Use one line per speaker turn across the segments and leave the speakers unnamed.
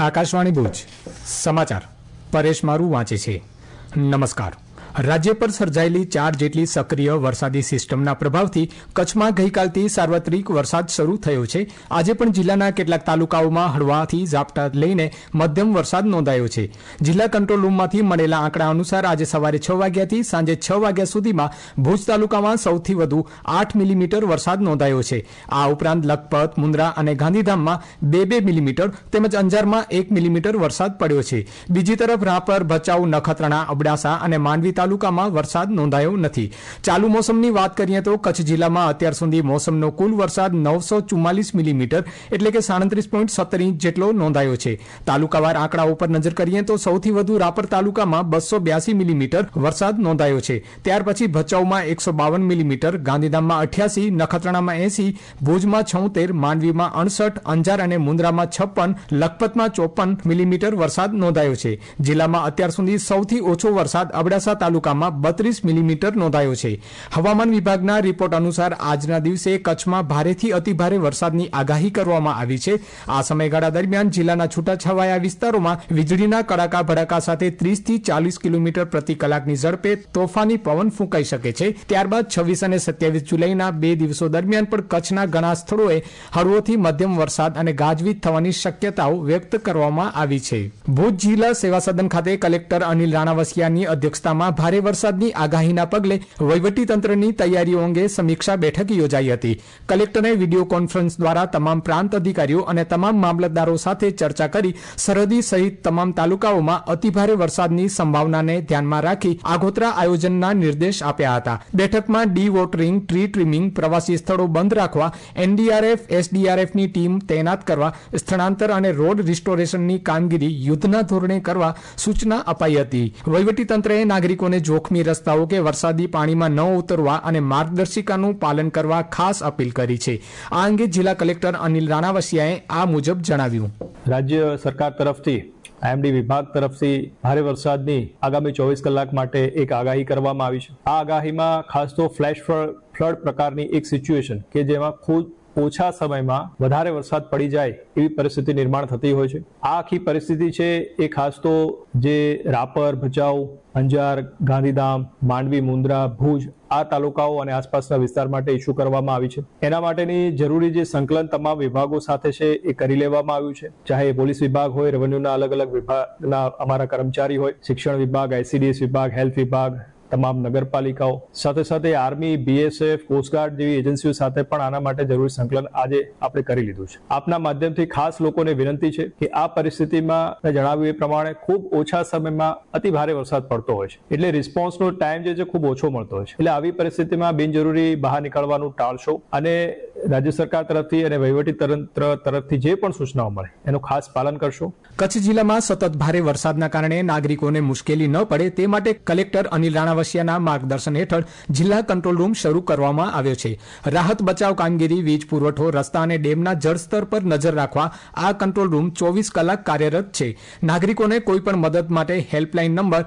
આકાશવાણી ભુજ સમાચાર પરેશ મારું વાંચે છે। નમસ્કાર। રાજ્ય પર સર્જાયેલી 4 જેટલી સક્રિય વરસાદી સિસ્ટમના પ્રભાવથી કચ્છમાં ગઈકાલથી સાર્વત્રિક વરસાદ શરૂ થયો છે। આજે પણ જિલ્લાના કેટલાક તાલુકાઓમાં હળવાથી ઝાપટા લઈને મધ્યમ વરસાદ નોંધાયો છે। જિલ્લા કંટ્રોલ રૂમમાંથી મળેલા આંકડા અનુસાર આજે સવારે 6 વાગ્યાથી સાંજે 6 વાગ્યા સુધીમાં ભુજ તાલુકામાં સૌથી વધુ 8 મિલીમીટર વરસાદ નોંધાયો છે। આ ઉપરાંત લખપત, મુન્દ્રા અને ગાંધીધામમાં 2 મિલીમીટર તેમજ અંજારમાં 1 મિલીમીટર વરસાદ પડ્યો છે। બીજી તરફ રાપર, ભચાઉ, નખત્રાણા, અબડાસા અને માંડવી તાલુકામાં વરસાદ નોંધાયો નથી। ચાલુ મોસમની વાત કરીએ તો કચ્છ જિલ્લામાં અત્યાર સુધી મોસમનો કુલ વરસાદ 944 મિલીમીટર એટલે કે 37.17 ઇંચ જેટલો નોંધાયો છે। તાલુકાવાર આંકડાઓ પર નજર કરીએ તો સૌથી વધુ રાપર તાલુકામાં 282 મિલીમીટર વરસાદ નોંધાયો છે। ત્યાર પછી ભચાઉમાં 152 મિલીમીટર, ગાંધીધામમાં 88, નખત્રાણામાં 80, ભુજમાં 76, માંડવીમાં 68, અંજાર અને મુન્દ્રામાં 56, લખપતમાં 54 મિલીમીટર વરસાદ નોંધાયો છે। જિલ્લામાં અત્યાર સુધી સૌથી ઓછો વરસાદ અબડાસા તાલુકામાં 32 મિલીમીટર નોંધાયો છે। હવામાન વિભાગના રિપોર્ટ અનુસાર આજના દિવસે કચ્છમાં ભારેથી અતિભારે વરસાદની આગાહી કરવામાં આવી છે। આ સમયગાળા દરમિયાન જિલ્લાના છૂટાછવાયા વિસ્તારોમાં વીજળીના કડાકા ભડાકા સાથે 30 થી 40 કિલોમીટર પ્રતિ કલાકની ઝડપે તોફાની પવન ફૂંકાઈ શકે છે। ત્યારબાદ 26 અને 27 જુલાઈના 2 દિવસો દરમિયાન પણ કચ્છના ઘણા સ્થળોએ હળવોથી મધ્યમ વરસાદ અને ગાજવીજ થવાની શક્યતાઓ વ્યક્ત કરવામાં આવી છે। ભુજ જિલ્લા સેવા સદન ખાતે કલેક્ટર અનિલ રાણાવસિયાની અધ્યક્ષતામાં ભારે વરસાદની આગાહીના પગલે વહીવટીતંત્રની તૈયારીઓ અંગે સમીક્ષા બેઠક યોજાઈ હતી। કલેક્ટરે વિડીયો કોન્ફરન્સ દ્વારા તમામ પ્રાંત અધિકારીઓ અને તમામ મામલતદારો સાથે ચર્ચા કરી સરહદી સહિત તમામ તાલુકાઓમાં અતિભારે વરસાદની સંભાવનાને ધ્યાનમાં રાખી આગોતરા આયોજનના નિર્દેશ આપ્યા હતા। બેઠકમાં ડી વોટરિંગ, ટ્રી ટ્રીમિંગ, પ્રવાસી સ્થળો બંધ રાખવા, એનડીઆરએફ, એસડીઆરએફની ટીમ તૈનાત કરવા, સ્થળાંતર અને રોડ રિસ્ટોરેશનની કામગીરી યુદ્ધના ધોરણે કરવા સૂચના અપાઈ હતી। વહીવટીતંત્રએ નાગરિકોને જોખમી રસ્તાઓ કે વરસાદી પાણીમાં ન ઉતરવા અને માર્ગદર્શિકાનું પાલન કરવા ખાસ અપીલ કરી છે। આ અંગે જિલ્લા કલેક્ટર અનિલ રાણાવસિયાએ આ મુજબ જણાવ્યું।
રાજ્ય સરકાર તરફથી આઈએમડી વિભાગ તરફથી ભારે વરસાદની આગામી 24 કલાક માટે એક આગાહી કરવામાં આવી છે। આ આગાહીમાં ખાસ તો ફ્લેશ ફ્લડ પ્રકારની એક સિચ્યુએશન કે જેમાં ખુદ ઓછા સમયમાં વધારે વરસાદ પડી જાય એવી પરિસ્થિતિ નિર્માણ થતી હોય છે। આ આખી પરિસ્થિતિ છે એ ખાસ તો જે રાપર, ભચાઉ, અંજાર, ગાંધીધામ, માંડવી, મુન્દ્રા, ભુજ આ તાલુકાઓ અને આસપાસના વિસ્તાર માટે ઇસ્યુ કરવામાં આવી છે। એના માટેની જરૂરી જે સંકલન તમામ વિભાગો સાથે છે એ કરી લેવામાં આવ્યું છે। ચાહે પોલીસ વિભાગ હોય, રેવન્યુના અલગ અલગ વિભાગના અમારા કર્મચારી હોય, શિક્ષણ વિભાગ, આઈસીડીએસ વિભાગ, હેલ્થ વિભાગ, તમામ નગરપાલિકાઓ સાથે સાથે આર્મી, બીએસએફ, કોસ્ટગાર્ડ જેવી એજન્સીઓ સાથે પણ આના માટે જરૂરી સંકલન આજે આપણે કરી લીધું છે। આપના માધ્યમથી ખાસ લોકોને વિનંતી છે કે આ પરિસ્થિતિમાં મેં જણાવ્યું એ પ્રમાણે ખૂબ ઓછા સમયમાં અતિ ભારે વરસાદ પડતો હોય છે એટલે રિસ્પોન્સનો ટાઈમ જે છે ખૂબ ઓછો મળતો હોય છે। એટલે આવી પરિસ્થિતિમાં બિનજરૂરી બહાર નીકળવાનું ટાળશો અને રાજ્ય સરકાર તરફથી અને વહીવટી તંત્ર તરફથી જે પણ સૂચનાઓ મળે એનું ખાસ પાલન કરશો।
કચ્છ જિલ્લામાં સતત ભારે વરસાદના કારણે નાગરિકોને મુશ્કેલી ન પડે તે માટે કલેક્ટર અનિલ રાણાવસિયાના માર્ગદર્શન હેઠળ જિલ્લા કંટ્રોલ રૂમ શરૂ કરવામાં આવ્યો છે। રાહત બચાવ કામગીરી, વીજ પુરવઠો, રસ્તા અને ડેમના જળસ્તર પર નજર રાખવા આ કંટ્રોલ રૂમ 24 કલાક કાર્યરત છે। નાગરિકોને કોઈ પણ મદદ માટે હેલ્પલાઇન નંબર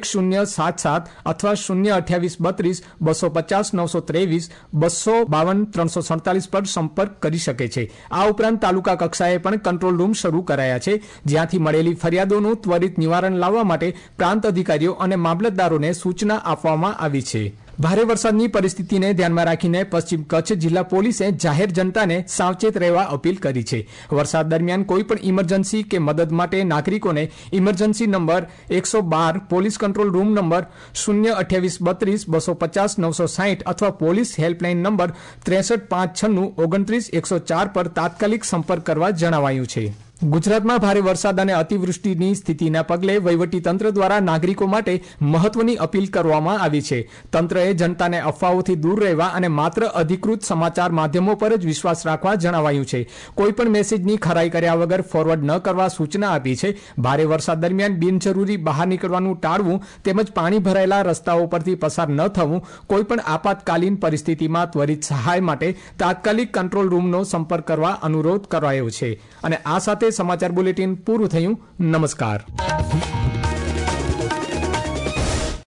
1077 અથવા 02832 250 923 252 347 પર સંપર્ક કરી શકે છે। આ ઉપરાંત તાલુકા કક્ષાએ પણ કંટ્રોલ રૂમ શરૂ કરાયા છે, જ્યાંથી મળેલી ફરિયાદોનું ત્વરિત નિવારણ લાવવા માટે પ્રાંત અધિકારીઓ અને મામલતદારોને સૂચના આપવામાં આવી છે। ભારે વરસાદની પરિસ્થિતિને ધ્યાનમાં રાખીને પશ્ચિમ કચ્છ જિલ્લા પોલીસે જાહેર જનતાને સાવચેત રહેવા અપીલ કરી છે। વરસાદ દરમિયાન કોઈ પણ ઇમરજન્સી કે મદદ માટે નાગરિકોને emergency number 112, police control room number 02832 250 960 અથવા પોલીસ હેલ્પલાઇન નંબર 63 596 29 104 પર તાત્કાલિક સંપર્ક કરવા જણાવાયું છે। ગુજરાતમાં ભારે વરસાદ અને અતિવૃષ્ટિની સ્થિતિના પગલે વહીવટીતંત્ર દ્વારા નાગરિકો માટે મહત્વની અપીલ કરવામાં આવી છે। તંત્રએ જનતાને અફવાઓથી દૂર રહેવા અને માત્ર અધિકૃત સમાચાર માધ્યમો પર જ વિશ્વાસ રાખવા જણાવાયું છે। કોઈપણ મેસેજની ખરાઈ કર્યા વગર ફોરવર્ડ ન કરવા સૂચના આપી છે। ભારે વરસાદ દરમિયાન બિનજરૂરી બહાર નીકળવાનું ટાળવું તેમજ પાણી ભરાયેલા રસ્તાઓ પરથી પસાર ન થવું, કોઈપણ આપાતકાલીન પરિસ્થિતિમાં ત્વરિત સહાય માટે તાત્કાલિક કંટ્રોલ રૂમનો સંપર્ક કરવા અનુરોધ કરાયો છે। અને આ સાથે સમાચાર બુલેટિન પૂરું થયું। નમસ્કાર।